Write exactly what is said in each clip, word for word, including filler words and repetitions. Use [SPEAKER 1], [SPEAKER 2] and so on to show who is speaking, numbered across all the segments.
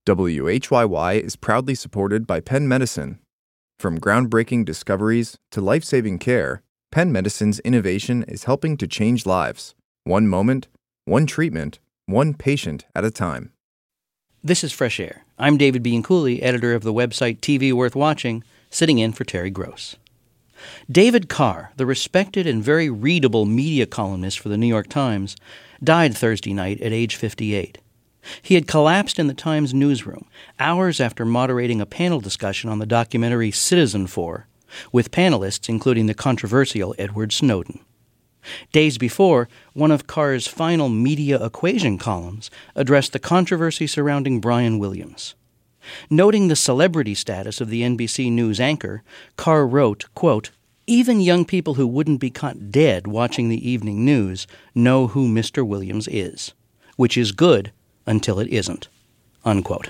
[SPEAKER 1] W H Y Y is proudly supported by Penn Medicine. From groundbreaking discoveries to life-saving care, Penn Medicine's innovation is helping to change lives, one moment, one treatment, one patient at a time.
[SPEAKER 2] This is Fresh Air. I'm David Bianculli, editor of the website T V Worth Watching, sitting in for Terry Gross. David Carr, the respected and very readable media columnist for the New York Times, died Thursday night at age fifty-eight. He had collapsed in the Times newsroom hours after moderating a panel discussion on the documentary Citizen Four, with panelists including the controversial Edward Snowden. Days before, one of Carr's final media equation columns addressed the controversy surrounding Brian Williams. Noting the celebrity status of the N B C News anchor, Carr wrote, quote, "Even young people who wouldn't be caught dead watching the evening news know who Mister Williams is, which is good until it isn't," unquote.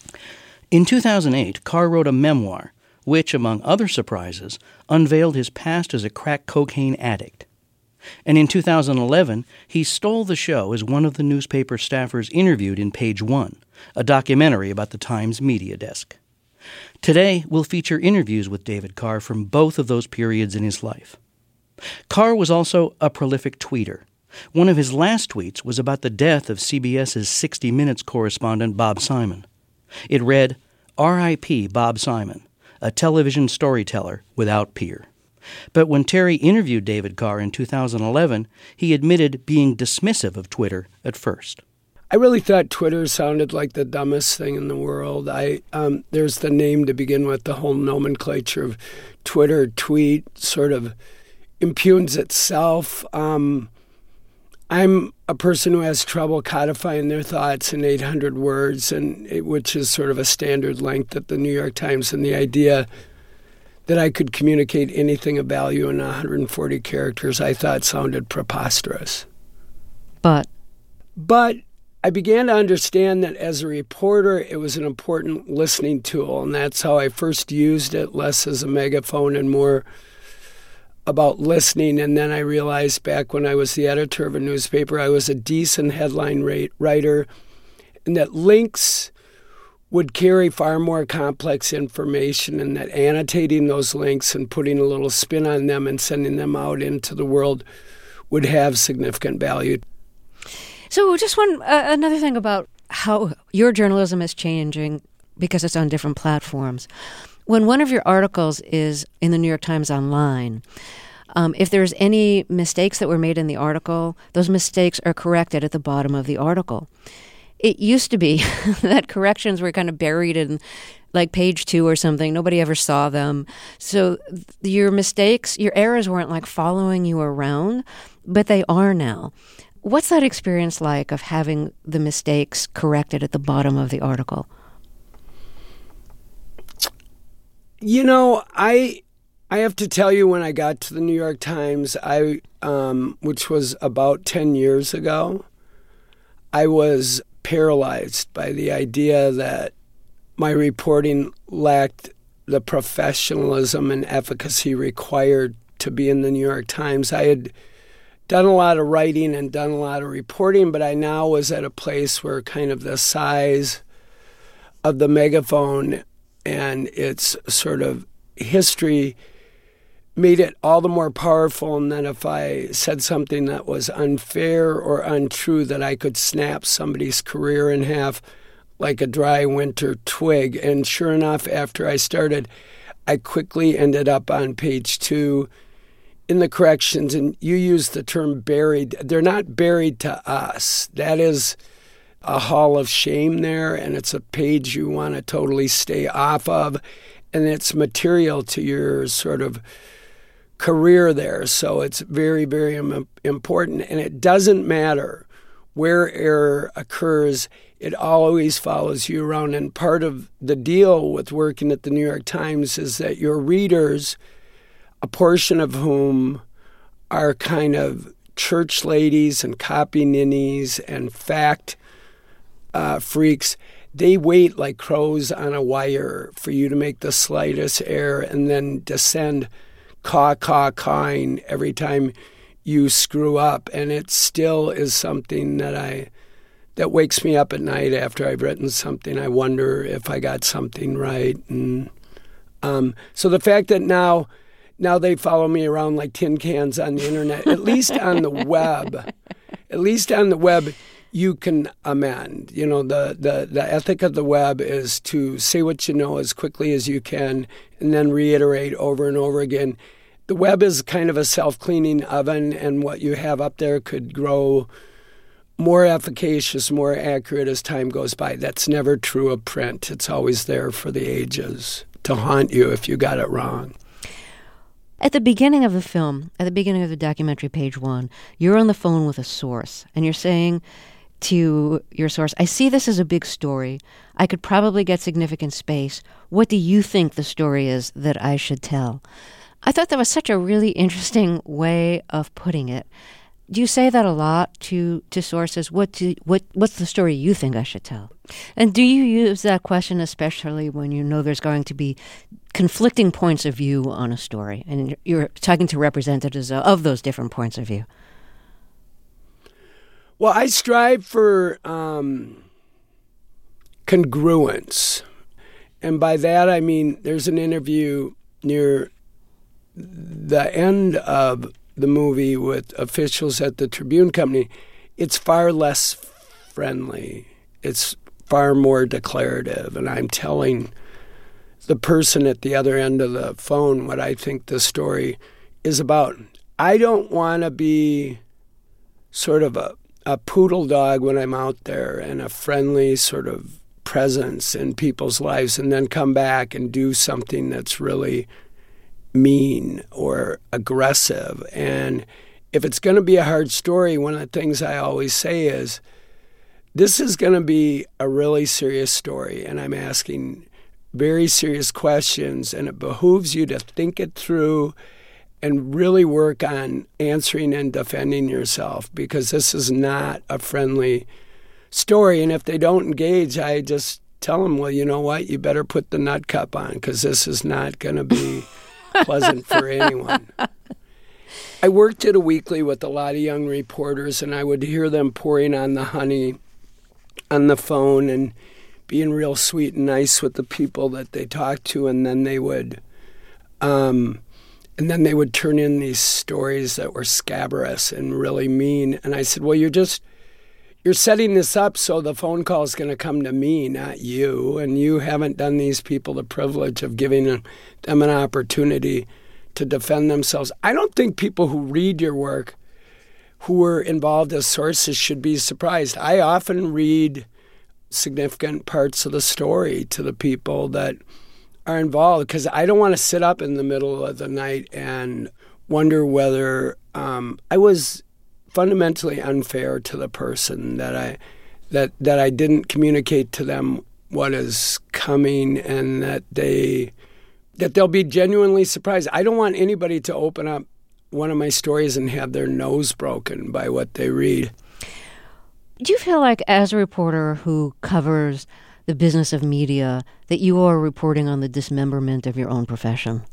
[SPEAKER 2] In two thousand eight, Carr wrote a memoir, which, among other surprises, unveiled his past as a crack cocaine addict. And in two thousand eleven, he stole the show as one of the newspaper staffers interviewed in Page One, a documentary about the Times media desk. Today, we'll feature interviews with David Carr from both of those periods in his life. Carr was also a prolific tweeter. One of his last tweets was about the death of CBS's sixty minutes correspondent Bob Simon. It read, R I P Bob Simon, a television storyteller without peer. But when Terry interviewed David Carr in two thousand eleven, he admitted being dismissive of Twitter at first.
[SPEAKER 3] I really thought Twitter sounded like the dumbest thing in the world. I um, there's the name to begin with. The whole nomenclature of Twitter, tweet, sort of impugns itself. Um, I'm a person who has trouble codifying their thoughts in eight hundred words, and it, which is sort of a standard length at the New York Times, and the idea that I could communicate anything of value in one hundred forty characters I thought sounded preposterous.
[SPEAKER 4] But?
[SPEAKER 3] But I began to understand that as a reporter, it was an important listening tool, and that's how I first used it, less as a megaphone and more about listening. And then I realized back when I was the editor of a newspaper, I was a decent headline rate writer, and that links would carry far more complex information, and that annotating those links and putting a little spin on them and sending them out into the world would have significant value.
[SPEAKER 4] So just one uh, another thing about how your journalism is changing because it's on different platforms. When one of your articles is in the New York Times Online, um, if there's any mistakes that were made in the article, those mistakes are corrected at the bottom of the article. It used to be that corrections were kind of buried in like page two or something. Nobody ever saw them. So your mistakes, your errors weren't like following you around, but they are now. What's that experience like of having the mistakes corrected at the bottom of the article?
[SPEAKER 3] You know, I I have to tell you, when I got to the New York Times, I um, which was about ten years ago, I was paralyzed by the idea that my reporting lacked the professionalism and efficacy required to be in the New York Times. I had done a lot of writing and done a lot of reporting, but I now was at a place where kind of the size of the megaphone and its sort of history made it all the more powerful, and that if I said something that was unfair or untrue, that I could snap somebody's career in half like a dry winter twig. And sure enough, after I started, I quickly ended up on page two in the corrections, and you used the term buried. They're not buried to us. That is a hall of shame there, and it's a page you want to totally stay off of, and it's material to your sort of career there. So it's very, very important, and it doesn't matter where error occurs. It always follows you around, and part of the deal with working at the New York Times is that your readers, a portion of whom are kind of church ladies and copy ninnies and fact uh, freaks, they wait like crows on a wire for you to make the slightest error and then descend caw, caw, cawing every time you screw up. And it still is something that I that wakes me up at night after I've written something. I wonder if I got something right. And um, so the fact that now now they follow me around like tin cans on the internet, at least on the web, at least on the web, you can amend. You know, the, the, the ethic of the web is to say what you know as quickly as you can and then reiterate over and over again. The web is kind of a self-cleaning oven, and what you have up there could grow more efficacious, more accurate as time goes by. That's never true of print. It's always there for the ages to haunt you if you got it wrong.
[SPEAKER 4] At the beginning of the film, at the beginning of the documentary, page one, you're on the phone with a source, and you're saying to your source, I see this as a big story. I could probably get significant space. What do you think the story is that I should tell? I thought that was such a really interesting way of putting it. Do you say that a lot to, to sources? What do, what what's the story you think I should tell? And do you use that question especially when you know there's going to be conflicting points of view on a story, and you're talking to representatives of those different points of view?
[SPEAKER 3] Well, I strive for um, congruence. And by that I mean there's an interview near the end of the movie with officials at the Tribune Company. It's far less friendly. It's far more declarative. And I'm telling the person at the other end of the phone what I think the story is about. I don't want to be sort of a, a poodle dog when I'm out there and a friendly sort of presence in people's lives and then come back and do something that's really mean or aggressive. And if it's going to be a hard story, one of the things I always say is, this is going to be a really serious story, and I'm asking very serious questions, and it behooves you to think it through and really work on answering and defending yourself, because this is not a friendly story. And if they don't engage, I just tell them, well, you know what, you better put the nut cup on, because this is not going to be pleasant for anyone. I worked at a weekly with a lot of young reporters, and I would hear them pouring on the honey on the phone and being real sweet and nice with the people that they talked to, and then they would, um, and then they would turn in these stories that were scabrous and really mean. And I said, well, you're just you're setting this up so the phone call is going to come to me, not you, and you haven't done these people the privilege of giving them an opportunity to defend themselves. I don't think people who read your work who were involved as sources should be surprised. I often read significant parts of the story to the people that are involved, because I don't want to sit up in the middle of the night and wonder whether um, I was fundamentally unfair to the person, that I that that I didn't communicate to them what is coming, and that they that they'll be genuinely surprised. I don't want anybody to open up one of my stories and have their nose broken by what they read.
[SPEAKER 4] Do you feel like, as a reporter who covers the business of media, that you are reporting on the dismemberment of your own profession?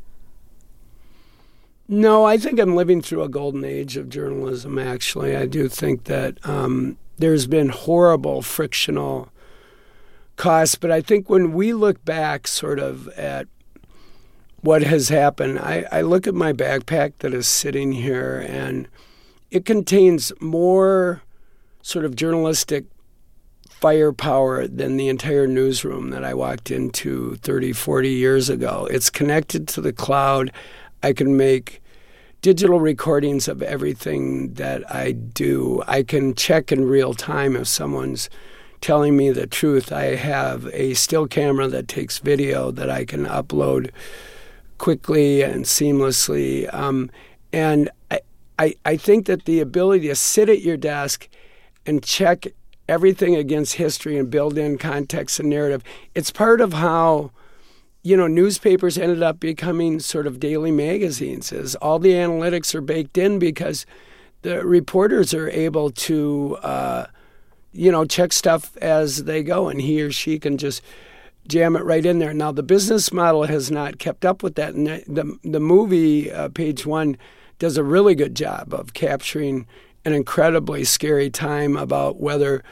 [SPEAKER 3] No, I think I'm living through a golden age of journalism, actually. I do think that um, there's been horrible frictional costs, but I think when we look back sort of at what has happened, I, I look at my backpack that is sitting here, and it contains more sort of journalistic firepower than the entire newsroom that I walked into thirty, forty years ago. It's connected to the cloud. I can make digital recordings of everything that I do. I can check in real time if someone's telling me the truth. I have a still camera that takes video that I can upload quickly and seamlessly. Um, and I, I, I think that the ability to sit at your desk and check everything against history and build in context and narrative, it's part of how, you know, newspapers ended up becoming sort of daily magazines, is all the analytics are baked in because the reporters are able to, uh, you know, check stuff as they go, and he or she can just jam it right in there. Now, the business model has not kept up with that, and the, the, the movie, uh, Page One, does a really good job of capturing an incredibly scary time about whether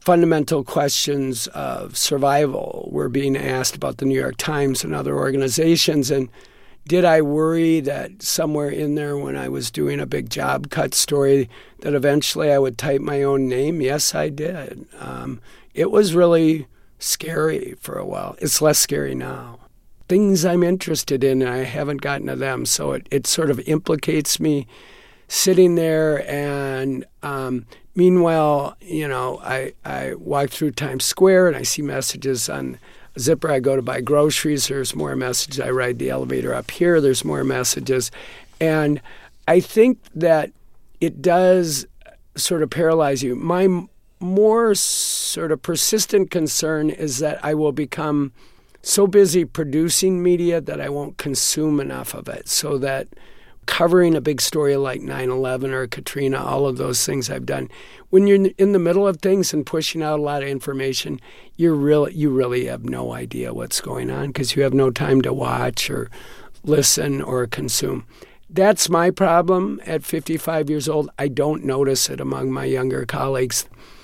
[SPEAKER 3] fundamental questions of survival were being asked about the New York Times and other organizations. And did I worry that somewhere in there when I was doing a big job cut story that eventually I would type my own name? Yes, I did. Um, it was really scary for a while. It's less scary now. Things I'm interested in, and I haven't gotten to them, so it, it sort of implicates me sitting there. And um, meanwhile, you know, I, I walk through Times Square and I see messages on Zipper. I go to buy groceries. There's more messages. I ride the elevator up here. There's more messages. And I think that it does sort of paralyze you. My m- more sort of persistent concern is that I will become so busy producing media that I won't consume enough of it, so that covering a big story like nine eleven or Katrina, all of those things I've done, when you're in the middle of things and pushing out a lot of information, you're really, you really have no idea what's going on because you have no time to watch or listen or consume. That's my problem at fifty-five years old. I don't notice it among my younger colleagues.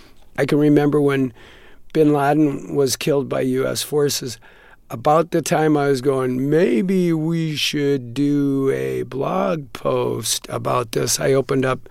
[SPEAKER 3] I can remember when bin Laden was killed by U S forces, about the time I was going, maybe we should do a blog post about this, I opened up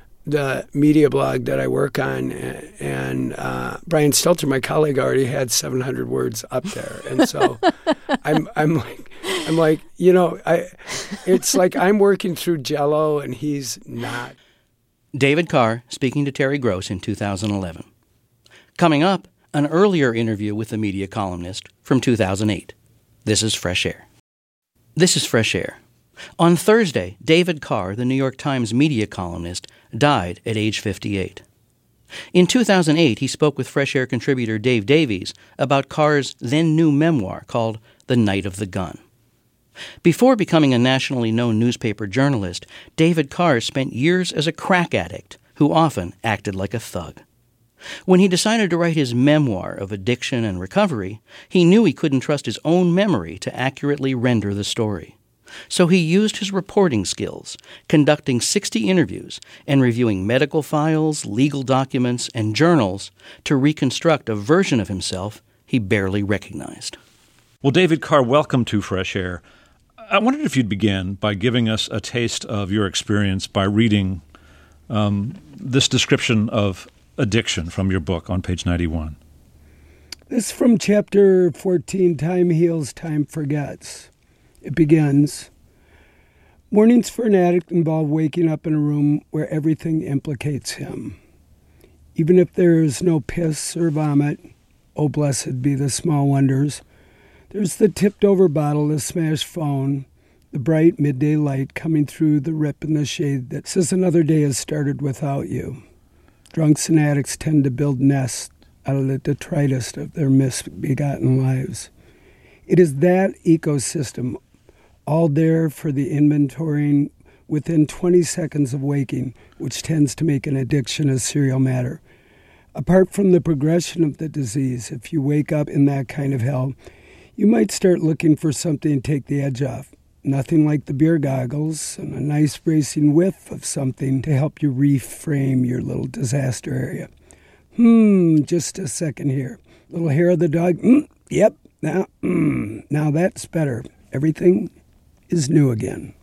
[SPEAKER 3] the media blog that I work on, and uh, Brian Stelter, my colleague, already had seven hundred words up there. And so I'm I'm like, I'm like, you know, I it's like I'm working through Jell-O and he's not.
[SPEAKER 2] David Carr speaking to Terry Gross in two thousand eleven. Coming up, an earlier interview with the media columnist from two thousand eight. This is Fresh Air. This is Fresh Air. On Thursday, David Carr, the New York Times media columnist, died at age fifty-eight. In two thousand eight, he spoke with Fresh Air contributor Dave Davies about Carr's then-new memoir called The Night of the Gun. Before becoming a nationally known newspaper journalist, David Carr spent years as a crack addict who often acted like a thug. When he decided to write his memoir of addiction and recovery, he knew he couldn't trust his own memory to accurately render the story. So he used his reporting skills, conducting sixty interviews and reviewing medical files, legal documents, and journals to reconstruct a version of himself he barely recognized.
[SPEAKER 5] Well, David Carr, welcome to Fresh Air. I wondered if you'd begin by giving us a taste of your experience by reading um, this description of addiction from your book on page ninety-one.
[SPEAKER 3] This is from chapter fourteen, Time Heals, Time Forgets. It begins, mornings for an addict involve waking up in a room where everything implicates him. Even if there is no piss or vomit, oh blessed be the small wonders, there's the tipped-over bottle, the smashed phone, the bright midday light coming through the rip in the shade that says another day has started without you. Drunks and addicts tend to build nests out of the detritus of their misbegotten lives. It is that ecosystem, all there for the inventorying within twenty seconds of waking, which tends to make an addiction a serial matter. Apart from the progression of the disease, if you wake up in that kind of hell, you might start looking for something to take the edge off. Nothing like the beer goggles and a nice bracing whiff of something to help you reframe your little disaster area. Hmm, just a second here. Little hair of the dog. Mm, yep, now, mm, now that's better. Everything is new again.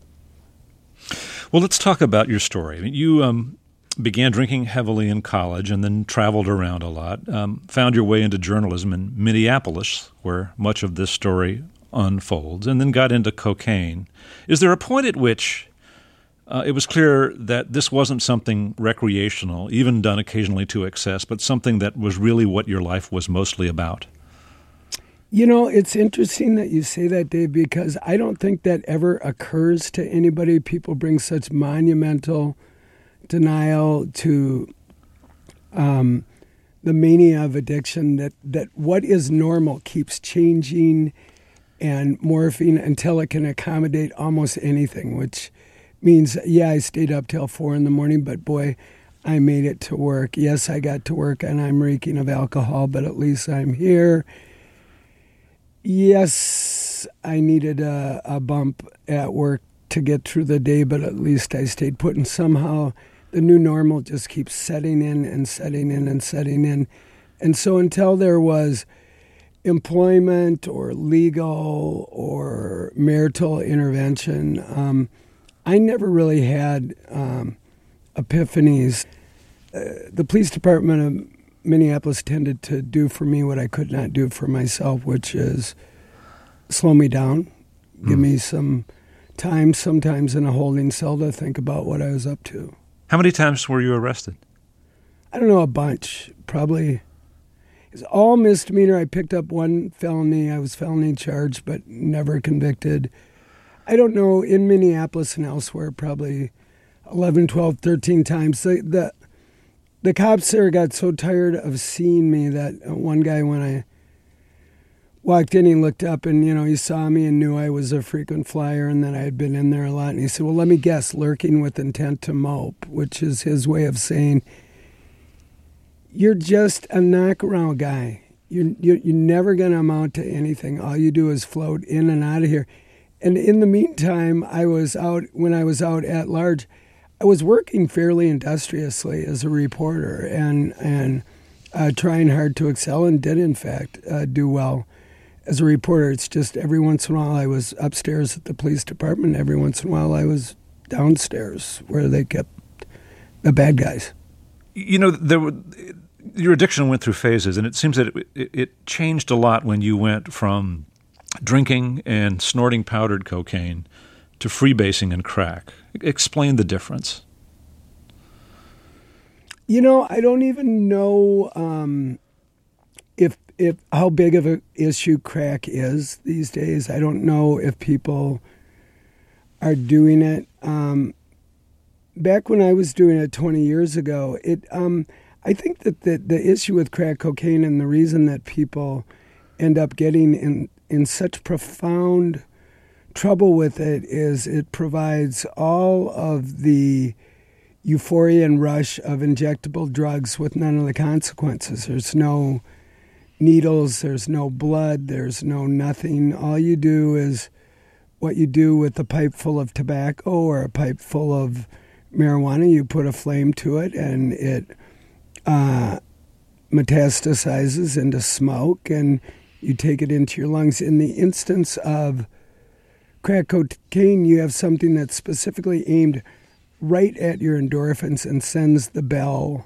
[SPEAKER 5] Well, let's talk about your story. I mean, you um, began drinking heavily in college and then traveled around a lot, um, found your way into journalism in Minneapolis, where much of this story unfolds, and then got into cocaine. Is there a point at which uh, it was clear that this wasn't something recreational, even done occasionally to excess, but something that was really what your life was mostly about?
[SPEAKER 3] You know, it's interesting that you say that, Dave, because I don't think that ever occurs to anybody. People bring such monumental denial to um, the mania of addiction that, that what is normal keeps changing and morphing until it can accommodate almost anything, which means, yeah, I stayed up till four in the morning, but boy, I made it to work. Yes, I got to work and I'm reeking of alcohol, but at least I'm here. Yes, I needed a, a bump at work to get through the day, but at least I stayed put. And somehow the new normal just keeps setting in and setting in and setting in. And so until there was employment or legal or marital intervention, um, I never really had um, epiphanies. Uh, the police department of Minneapolis tended to do for me what I could not do for myself, which is slow me down, give mm. me some time, sometimes in a holding cell, to think about what I was up to.
[SPEAKER 5] How many times were you arrested?
[SPEAKER 3] I don't know, a bunch. Probably. It's all misdemeanor. I picked up one felony. I was felony charged, but never convicted. I don't know, in Minneapolis and elsewhere, probably eleven, twelve, thirteen times. The, the, the cops there got so tired of seeing me that one guy, when I walked in, he looked up and, you know, he saw me and knew I was a frequent flyer and that I had been in there a lot. And he said, well, let me guess, lurking with intent to mope, which is his way of saying, you're just a knock-around guy. You're, you're, you're never going to amount to anything. All you do is float in and out of here. And in the meantime, I was out, when I was out at large, I was working fairly industriously as a reporter and and uh, trying hard to excel, and did, in fact, uh, do well as a reporter. It's just every once in a while I was upstairs at the police department. Every once in a while I was downstairs where they kept the bad guys.
[SPEAKER 5] You know, there were, your addiction went through phases, and it seems that it, it, it changed a lot when you went from drinking and snorting powdered cocaine to freebasing and crack. Explain the difference.
[SPEAKER 3] You know, I don't even know um, if if how big of an issue crack is these days. I don't know if people are doing it. Um, back when I was doing it twenty years ago, it um, I think that the, the issue with crack cocaine and the reason that people end up getting in, in such profound trouble with it is it provides all of the euphoria and rush of injectable drugs with none of the consequences. There's no needles, there's no blood, there's no nothing. All you do is what you do with a pipe full of tobacco or a pipe full of marijuana. You put a flame to it and it uh, metastasizes into smoke, and you take it into your lungs. In the instance of crack cocaine, you have something that's specifically aimed right at your endorphins and sends the bell,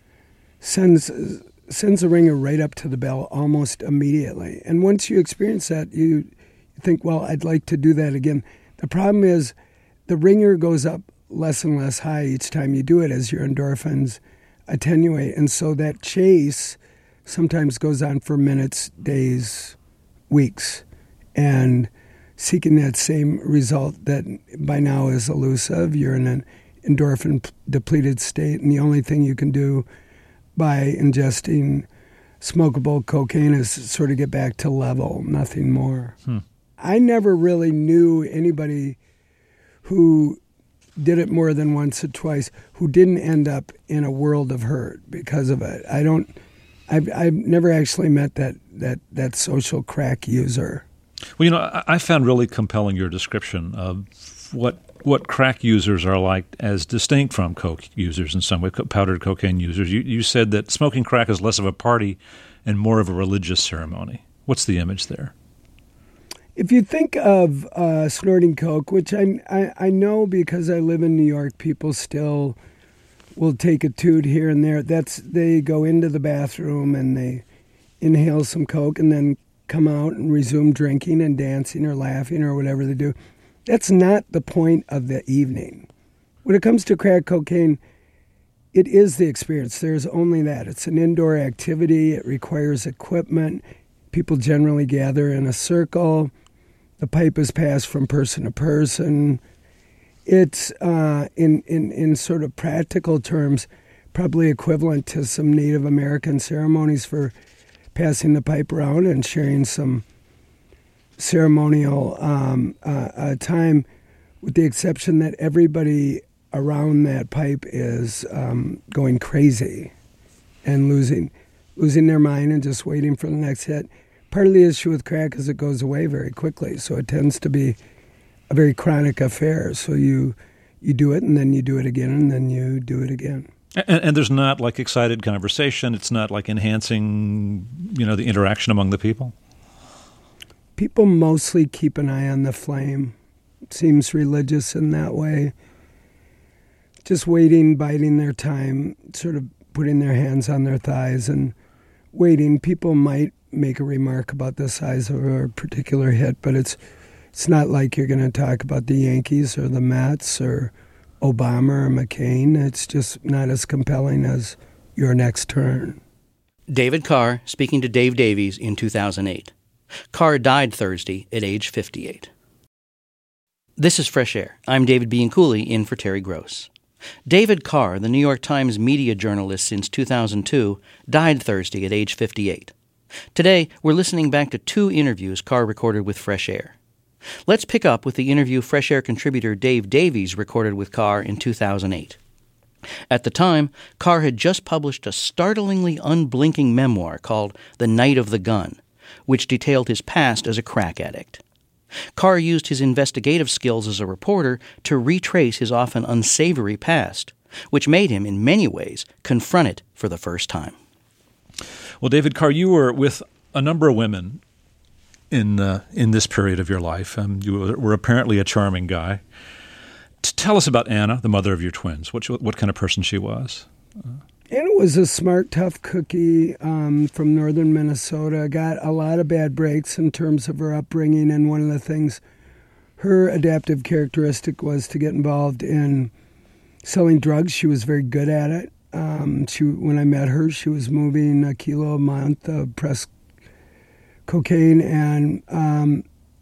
[SPEAKER 3] sends sends the ringer right up to the bell almost immediately. And once you experience that, you think, well, I'd like to do that again. The problem is the ringer goes up less and less high each time you do it as your endorphins attenuate. And so that chase sometimes goes on for minutes, days, weeks, and seeking that same result that by now is elusive. You're in an endorphin-depleted state, and the only thing you can do by ingesting smokable cocaine is sort of get back to level, nothing more. Hmm. I never really knew anybody who did it more than once or twice who didn't end up in a world of hurt because of it. I don't, I've, I've never actually met that, that, that social crack user.
[SPEAKER 5] Well, you know, I, I found really compelling your description of what what crack users are like as distinct from coke users in some way, powdered cocaine users. You, you said that smoking crack is less of a party and more of a religious ceremony. What's the image there?
[SPEAKER 3] If you think of uh, snorting coke, which I, I I know because I live in New York, people still will take a toot here and there. That's they go into the bathroom and they inhale some coke and then come out and resume drinking and dancing or laughing or whatever they do. That's not the point of the evening. When it comes to crack cocaine, it is the experience. There's only that. It's an indoor activity. It requires equipment. People generally gather in a circle. The pipe is passed from person to person. It's, uh, in, in, in sort of practical terms, probably equivalent to some Native American ceremonies for passing the pipe around and sharing some ceremonial um, uh, uh, time, with the exception that everybody around that pipe is um, going crazy and losing losing their mind and just waiting for the next hit. Part of the issue with crack is it goes away very quickly, so it tends to be a very chronic affair. So you you do it, and then you do it again, and then you do it again.
[SPEAKER 5] And, and there's not like excited conversation. It's not like enhancing, you know, the interaction among the people.
[SPEAKER 3] People mostly keep an eye on the flame. It seems religious in that way. Just waiting, biding their time, sort of putting their hands on their thighs and waiting. People might make a remark about the size of a particular hit, but it's it's not like you're going to talk about the Yankees or the Mets or Obama or McCain. It's just not as compelling as your next turn.
[SPEAKER 2] David Carr speaking to Dave Davies in two thousand eight. Carr died Thursday at age fifty-eight. This is Fresh Air. I'm David Bianculli in for Terry Gross. David Carr, the New York Times media journalist since two thousand two, died Thursday at age fifty-eight. Today, we're listening back to two interviews Carr recorded with Fresh Air. Let's pick up with the interview Fresh Air contributor Dave Davies recorded with Carr in two thousand eight. At the time, Carr had just published a startlingly unblinking memoir called The Night of the Gun, which detailed his past as a crack addict. Carr used his investigative skills as a reporter to retrace his often unsavory past, which made him, in many ways, confront it for the first time.
[SPEAKER 5] Well, David Carr, you were with a number of women in uh, in this period of your life. Um, you were apparently a charming guy. T- tell us about Anna, the mother of your twins. What what kind of person she was? Uh,
[SPEAKER 3] Anna was a smart, tough cookie um, from northern Minnesota. Got a lot of bad breaks in terms of her upbringing, and one of the things, her adaptive characteristic was to get involved in selling drugs. She was very good at it. Um, she, when I met her, she was moving a kilo a month of pressed cocaine, and um,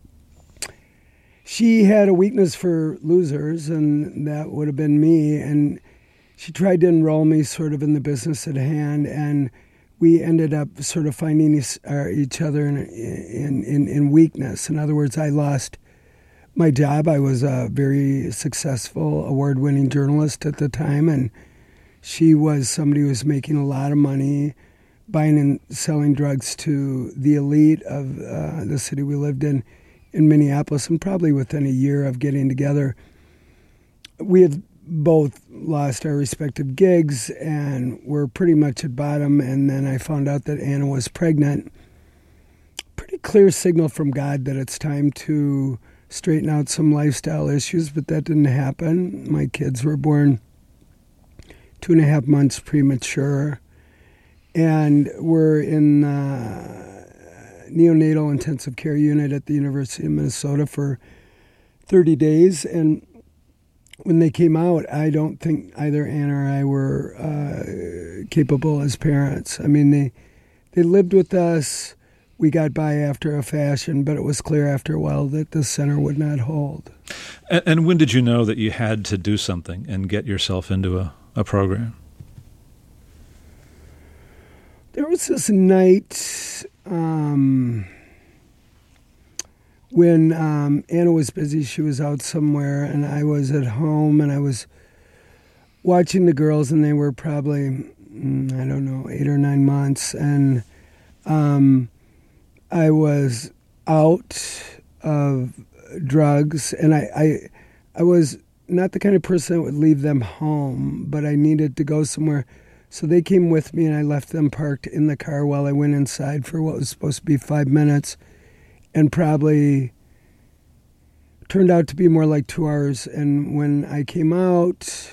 [SPEAKER 3] she had a weakness for losers, and that would have been me, and she tried to enroll me sort of in the business at hand, and we ended up sort of finding each other in, in, in, in weakness. In other words, I lost my job. I was a very successful, award-winning journalist at the time, and she was somebody who was making a lot of money buying and selling drugs to the elite of uh, the city we lived in, in Minneapolis, and probably within a year of getting together, we had both lost our respective gigs and were pretty much at bottom. And then I found out that Anna was pregnant. Pretty clear signal from God that it's time to straighten out some lifestyle issues, but that didn't happen. My kids were born two and a half months premature, and we're in uh, neonatal intensive care unit at the University of Minnesota for thirty days. And when they came out, I don't think either Anna or I were uh, capable as parents. I mean, they they lived with us. We got by after a fashion, but it was clear after a while that the center would not hold.
[SPEAKER 5] And, and when did you know that you had to do something and get yourself into a, a program?
[SPEAKER 3] There was this night um, when um, Anna was busy. She was out somewhere, and I was at home, and I was watching the girls, and they were probably, I don't know, eight or nine months, and um, I was out of drugs, and I, I, I was not the kind of person that would leave them home, but I needed to go somewhere. So they came with me, and I left them parked in the car while I went inside for what was supposed to be five minutes, and probably turned out to be more like two hours. And when I came out,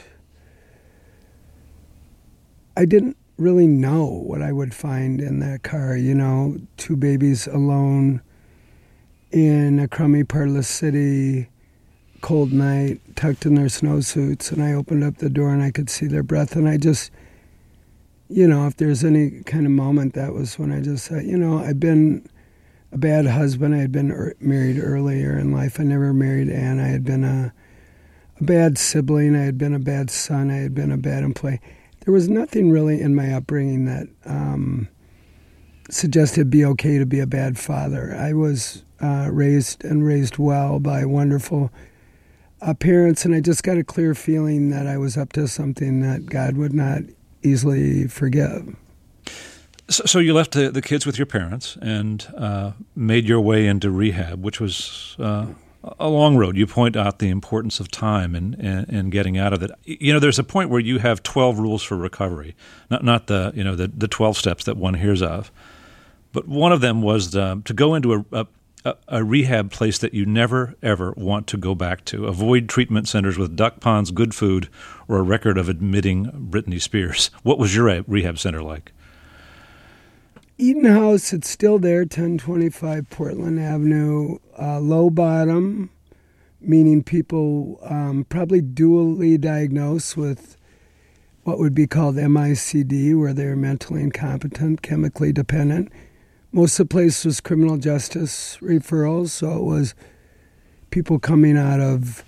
[SPEAKER 3] I didn't really know what I would find in that car. You know, two babies alone in a crummy part of the city, cold night, tucked in their snowsuits, and I opened up the door and I could see their breath, and I just, you know, if there's any kind of moment, that was when I just said, you know, I've been a bad husband. I had been er- married earlier in life. I never married Anne. I had been a, a bad sibling. I had been a bad son. I had been a bad employee. There was nothing really in my upbringing that um, suggested it'd be okay to be a bad father. I was uh, raised and raised well by wonderful uh, parents, and I just got a clear feeling that I was up to something that God would not easily forgive.
[SPEAKER 5] So, so you left the, the kids with your parents and uh, made your way into rehab, which was uh, a long road. You point out the importance of time and, and, and getting out of it. You know, there's a point where you have twelve rules for recovery, not not the you know the, the twelve steps that one hears of, but one of them was the, to go into a, a a, a rehab place that you never, ever want to go back to. Avoid treatment centers with duck ponds, good food, or a record of admitting Britney Spears. What was your rehab center like?
[SPEAKER 3] Eden House, it's still there, ten twenty-five Portland Avenue. Uh, low bottom, meaning people um, probably dually diagnosed with what would be called M I C D, where they're mentally incompetent, chemically dependent. Most of the place was criminal justice referrals, so it was people coming out of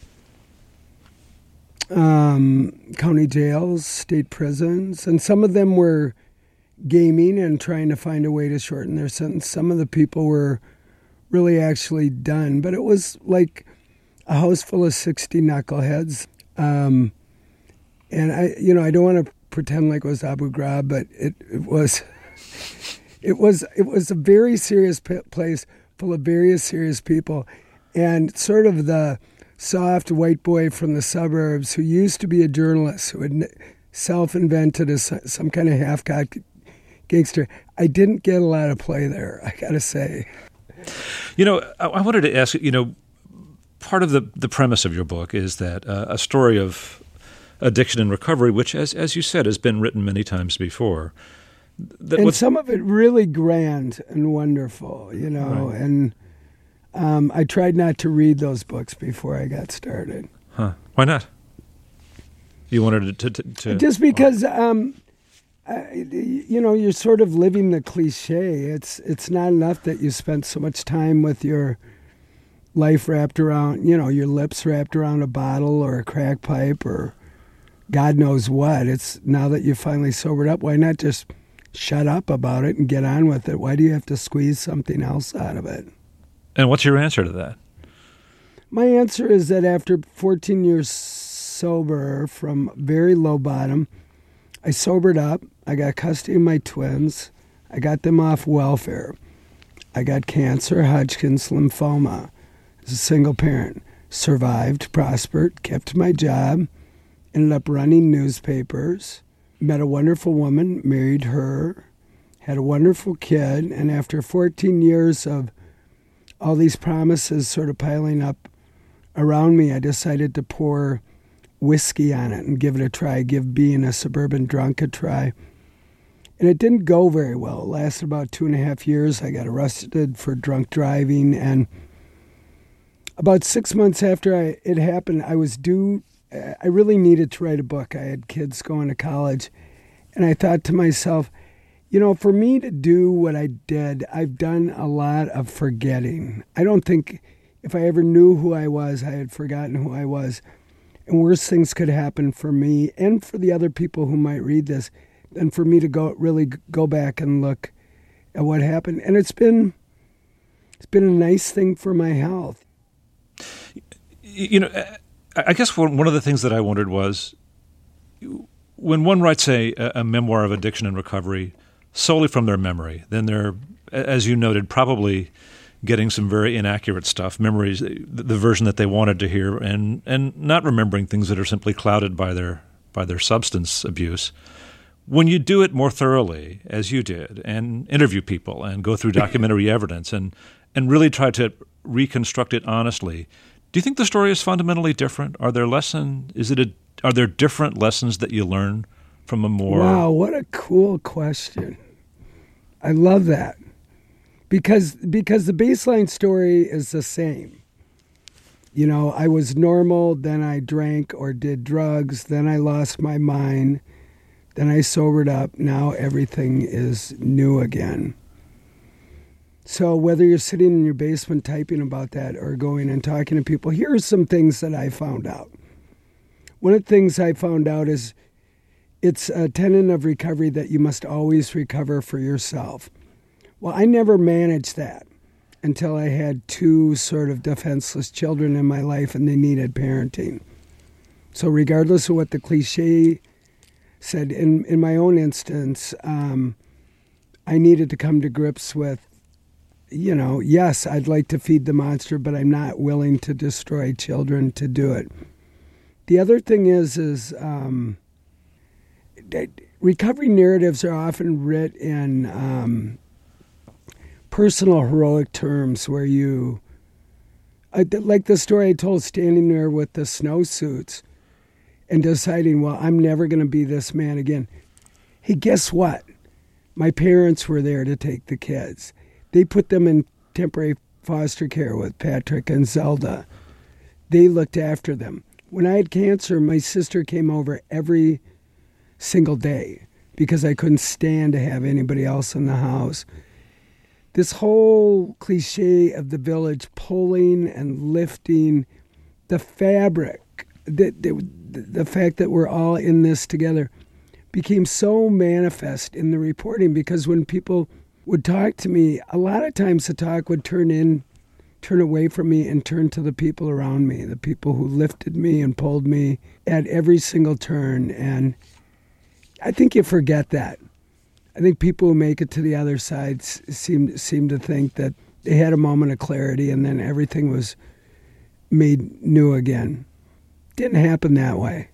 [SPEAKER 3] um, county jails, state prisons, and some of them were gaming and trying to find a way to shorten their sentence. Some of the people were really actually done, but it was like a house full of sixty knuckleheads. Um, and I, you know, I don't want to pretend like it was Abu Ghraib, but it, it was... It was it was a very serious p- place full of very serious people, and sort of the soft white boy from the suburbs who used to be a journalist, who had self-invented as some kind of half-cocked gangster. I didn't get a lot of play there, I got to say.
[SPEAKER 5] You know, I, I wanted to ask you, you know, part of the, the premise of your book is that uh, a story of addiction and recovery, which, as as you said, has been written many times before. That
[SPEAKER 3] and some of it really grand and wonderful, you know, right. and um, I tried not to read those books before I got started.
[SPEAKER 5] Huh. Why not? You wanted to... to, to
[SPEAKER 3] Just because, um, I, you know, you're sort of living the cliche. It's, it's not enough that you spent so much time with your life wrapped around, you know, your lips wrapped around a bottle or a crack pipe or God knows what. It's now that you finally sobered up, why not just... shut up about it and get on with it? Why do you have to squeeze something else out of it?
[SPEAKER 5] And what's your answer to that?
[SPEAKER 3] My answer is that after fourteen years sober from very low bottom, I sobered up. I got custody of my twins. I got them off welfare. I got cancer, Hodgkin's lymphoma. As a single parent, survived, prospered, kept my job, ended up running newspapers. Met a wonderful woman, married her, had a wonderful kid, and after fourteen years of all these promises sort of piling up around me, I decided to pour whiskey on it and give it a try, give being a suburban drunk a try. And it didn't go very well. It lasted about two and a half years. I got arrested for drunk driving, and about six months after I, it happened, I was due I really needed to write a book. I had kids going to college, and I thought to myself, you know, for me to do what I did, I've done a lot of forgetting. I don't think if I ever knew who I was, I had forgotten who I was. And worse things could happen for me and for the other people who might read this than for me to go really go back and look at what happened. And it's been it's been a nice thing for my health.
[SPEAKER 5] You know, I guess one of the things that I wondered was when one writes a, a memoir of addiction and recovery solely from their memory, then they're, as you noted, probably getting some very inaccurate stuff, memories, the version that they wanted to hear, and, and not remembering things that are simply clouded by their by their substance abuse. When you do it more thoroughly, as you did, and interview people and go through documentary evidence and, and really try to reconstruct it honestly, do you think the story is fundamentally different? Are there lesson? Is it a? Are there different lessons that you learn from a more?
[SPEAKER 3] Wow, what a cool question! I love that because because the baseline story is the same. You know, I was normal, then I drank or did drugs, then I lost my mind, then I sobered up. Now everything is new again. So whether you're sitting in your basement typing about that or going and talking to people, here are some things that I found out. One of the things I found out is it's a tenet of recovery that you must always recover for yourself. Well, I never managed that until I had two sort of defenseless children in my life and they needed parenting. So regardless of what the cliche said, in, in my own instance, um, I needed to come to grips with you know, yes, I'd like to feed the monster, but I'm not willing to destroy children to do it. The other thing is, is um, recovery narratives are often writ in um, personal heroic terms where you, uh, like the story I told, standing there with the snowsuits and deciding, well, I'm never going to be this man again. Hey, guess what? My parents were there to take the kids. They put them in temporary foster care with Patrick and Zelda. They looked after them. When I had cancer, my sister came over every single day because I couldn't stand to have anybody else in the house. This whole cliche of the village pulling and lifting the fabric, the, the, the fact that we're all in this together, became so manifest in the reporting because when people would talk to me, a lot of times the talk would turn in, turn away from me and turn to the people around me, the people who lifted me and pulled me at every single turn. And I think you forget that. I think people who make it to the other side seem, seem to think that they had a moment of clarity and then everything was made new again. Didn't happen that way.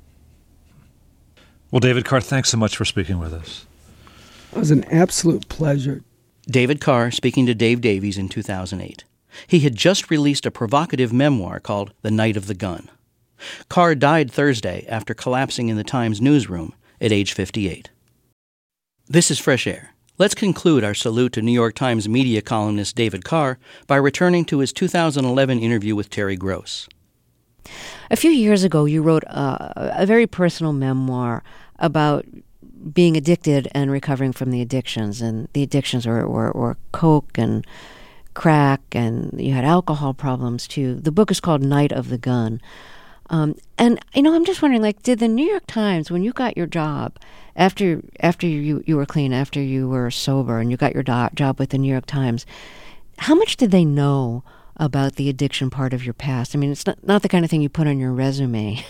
[SPEAKER 5] Well, David Carr, thanks so much for speaking with us.
[SPEAKER 3] It was an absolute pleasure.
[SPEAKER 2] David Carr speaking to Dave Davies in two thousand eight. He had just released a provocative memoir called The Night of the Gun. Carr died Thursday after collapsing in the Times newsroom at age fifty-eight. This is Fresh Air. Let's conclude our salute to New York Times media columnist David Carr by returning to his two thousand eleven interview with Terry Gross.
[SPEAKER 4] A few years ago, you wrote a, a very personal memoir about being addicted and recovering from the addictions. And the addictions were, were, were coke and crack, and you had alcohol problems too. The book is called Night of the Gun. Um, and, you know, I'm just wondering, like, did the New York Times, when you got your job, after after you, you were clean, after you were sober, and you got your do- job with the New York Times, how much did they know about the addiction part of your past? I mean, it's not, not the kind of thing you put on your resume.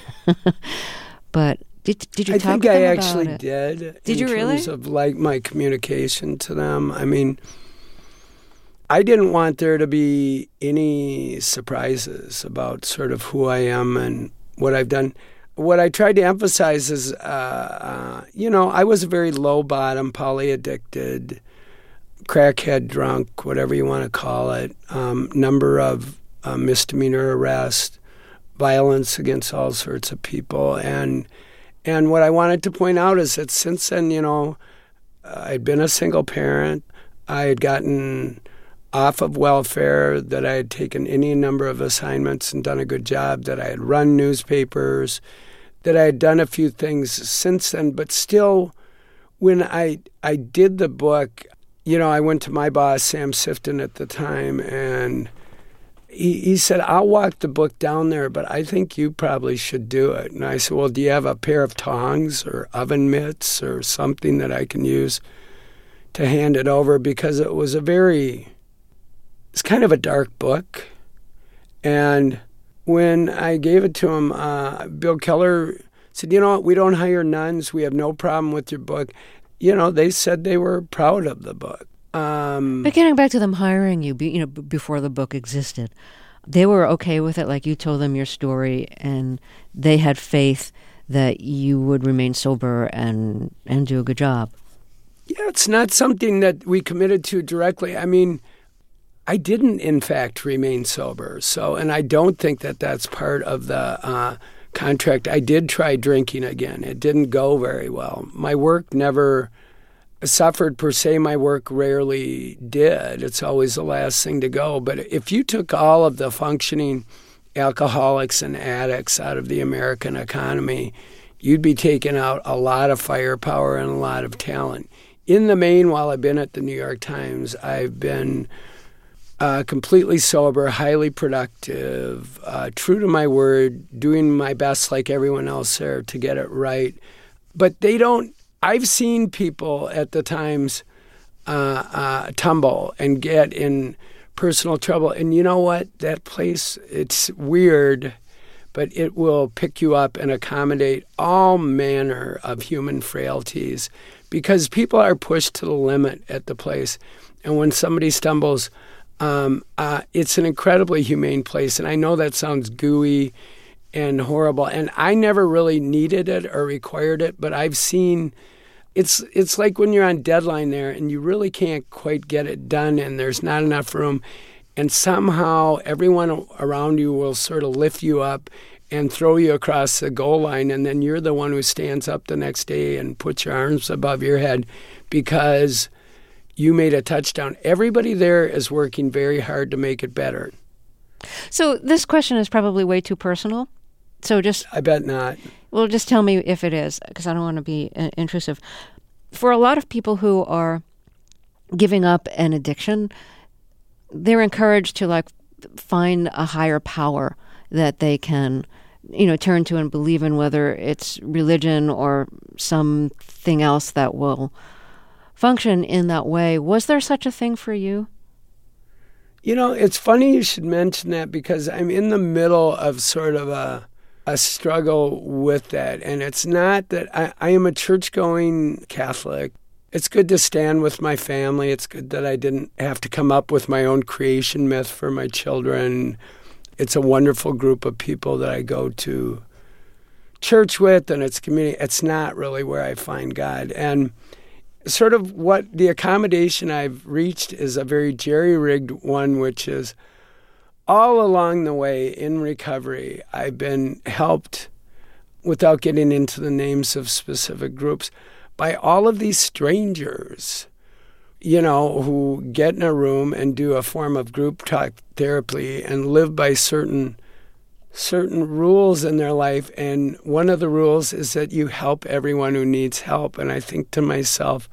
[SPEAKER 4] But did did you
[SPEAKER 3] I
[SPEAKER 4] talk
[SPEAKER 3] think
[SPEAKER 4] to them
[SPEAKER 3] I
[SPEAKER 4] about
[SPEAKER 3] actually
[SPEAKER 4] it?
[SPEAKER 3] did.
[SPEAKER 4] Did you really?
[SPEAKER 3] In terms of, like, my communication to them. I mean, I didn't want there to be any surprises about sort of who I am and what I've done. What I tried to emphasize is, uh, uh, you know, I was a very low-bottom, poly-addicted, crackhead, drunk, whatever you want to call it, um, number of uh, misdemeanor arrests, violence against all sorts of people. And and what I wanted to point out is that since then, you know, I'd been a single parent. I had gotten off of welfare, that I had taken any number of assignments and done a good job, that I had run newspapers, that I had done a few things since then. But still, when I I did the book, you know, I went to my boss, Sam Sifton, at the time, and he, he said, I'll walk the book down there, but I think you probably should do it. And I said, well, do you have a pair of tongs or oven mitts or something that I can use to hand it over? Because it was a very, it's kind of a dark book. And when I gave it to him, uh, Bill Keller said, you know what, we don't hire nuns. We have no problem with your book. You know, they said they were proud of the book. Um,
[SPEAKER 4] but getting back to them hiring you, you know, b- before the book existed, they were okay with it. Like, you told them your story, and they had faith that you would remain sober and and do a good job.
[SPEAKER 3] Yeah, it's not something that we committed to directly. I mean, I didn't, in fact, remain sober. So, and I don't think that that's part of the uh, contract. I did try drinking again. It didn't go very well. My work never suffered per se. My work rarely did. It's always the last thing to go. But if you took all of the functioning alcoholics and addicts out of the American economy, you'd be taking out a lot of firepower and a lot of talent. In the main, while I've been at the New York Times, I've been uh, completely sober, highly productive, uh, true to my word, doing my best like everyone else there to get it right. But they don't, I've seen people at the Times uh, uh, tumble and get in personal trouble. And you know what? That place, it's weird, but it will pick you up and accommodate all manner of human frailties because people are pushed to the limit at the place. And when somebody stumbles, Um, uh, it's an incredibly humane place, and I know that sounds gooey and horrible, and I never really needed it or required it, but I've seen it's it's like when you're on deadline there and you really can't quite get it done and there's not enough room, and somehow everyone around you will sort of lift you up and throw you across the goal line, and then you're the one who stands up the next day and puts your arms above your head because you made a touchdown. Everybody there is working very hard to make it better.
[SPEAKER 4] So this question is probably way too personal. So just...
[SPEAKER 3] I bet not.
[SPEAKER 4] Well, just tell me if it is, because I don't want to be uh, intrusive. For a lot of people who are giving up an addiction, they're encouraged to like find a higher power that they can, you know, turn to and believe in, whether it's religion or something else that will function in that way. Was there such a thing for you?
[SPEAKER 3] You know, it's funny you should mention that because I'm in the middle of sort of a a struggle with that. And it's not that I, I am a church-going Catholic. It's good to stand with my family. It's good that I didn't have to come up with my own creation myth for my children. It's a wonderful group of people that I go to church with, and it's community. It's not really where I find God. And sort of what the accommodation I've reached is a very jerry-rigged one, which is all along the way in recovery, I've been helped, without getting into the names of specific groups, by all of these strangers, you know, who get in a room and do a form of group talk therapy and live by certain certain rules in their life. And one of the rules is that you help everyone who needs help. And I think to myself,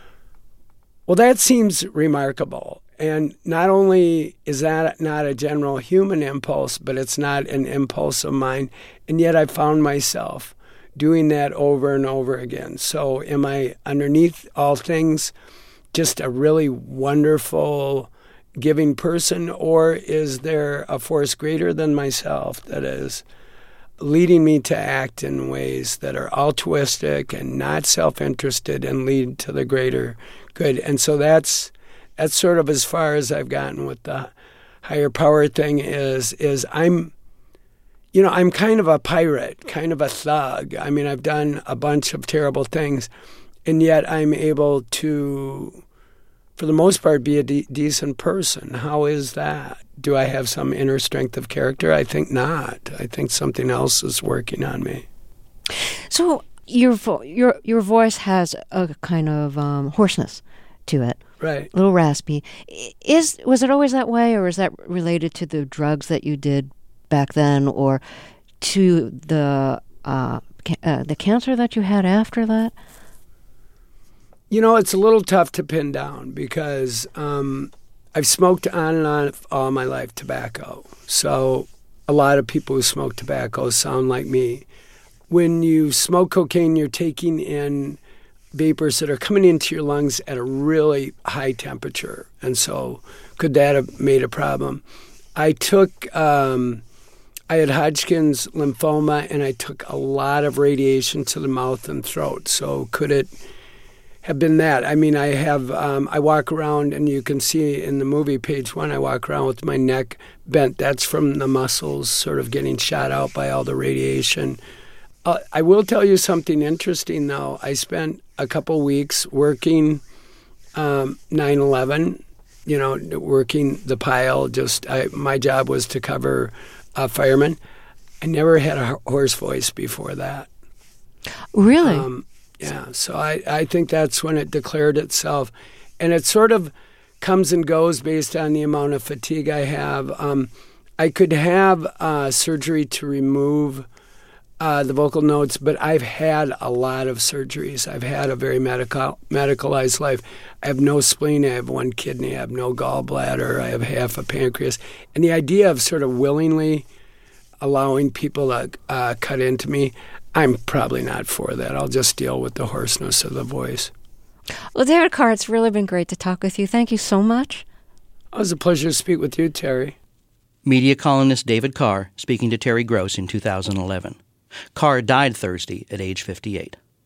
[SPEAKER 3] well, that seems remarkable. And not only is that not a general human impulse, but it's not an impulse of mine. And yet I found myself doing that over and over again. So am I, underneath all things, just a really wonderful, giving person, or is there a force greater than myself that is leading me to act in ways that are altruistic and not self-interested and lead to the greater good? And so that's that's sort of as far as I've gotten with the higher power thing. Is is I'm, you know, I'm kind of a pirate, kind of a thug. I mean, I've done a bunch of terrible things, and yet I'm able to, for the most part, be a de- decent person. How is that? Do I have some inner strength of character? I think not. I think something else is working on me.
[SPEAKER 4] So your vo- your your voice has a kind of um, hoarseness to it,
[SPEAKER 3] right?
[SPEAKER 4] A little raspy. Is was it always that way, or is that related to the drugs that you did back then, or to the uh, ca- uh, the cancer that you had after that?
[SPEAKER 3] You know, it's a little tough to pin down because um, I've smoked on and on all my life tobacco. So a lot of people who smoke tobacco sound like me. When you smoke cocaine, you're taking in vapors that are coming into your lungs at a really high temperature. And so could that have made a problem? I took, um, I had Hodgkin's lymphoma, and I took a lot of radiation to the mouth and throat. So could it have been that? I mean, I have, um, I walk around, and you can see in the movie, page one, I walk around with my neck bent. That's from the muscles sort of getting shot out by all the radiation. Uh, I will tell you something interesting, though. I spent a couple weeks working um, nine eleven, you know, working the pile. Just I, my job was to cover uh, firemen. I never had a hoarse voice before that.
[SPEAKER 4] Really?
[SPEAKER 3] Um, yeah, so I, I think that's when it declared itself. And it sort of comes and goes based on the amount of fatigue I have. Um, I could have uh, surgery to remove uh, the vocal notes, but I've had a lot of surgeries. I've had a very medical medicalized life. I have no spleen. I have one kidney. I have no gallbladder. I have half a pancreas. And the idea of sort of willingly allowing people to uh, cut into me, I'm probably not for that. I'll just deal with the hoarseness of the voice.
[SPEAKER 4] Well, David Carr, it's really been great to talk with you. Thank you so much.
[SPEAKER 3] It was a pleasure to speak with you, Terry.
[SPEAKER 2] Media columnist David Carr speaking to Terry Gross in two thousand eleven. Carr died Thursday at age fifty-eight.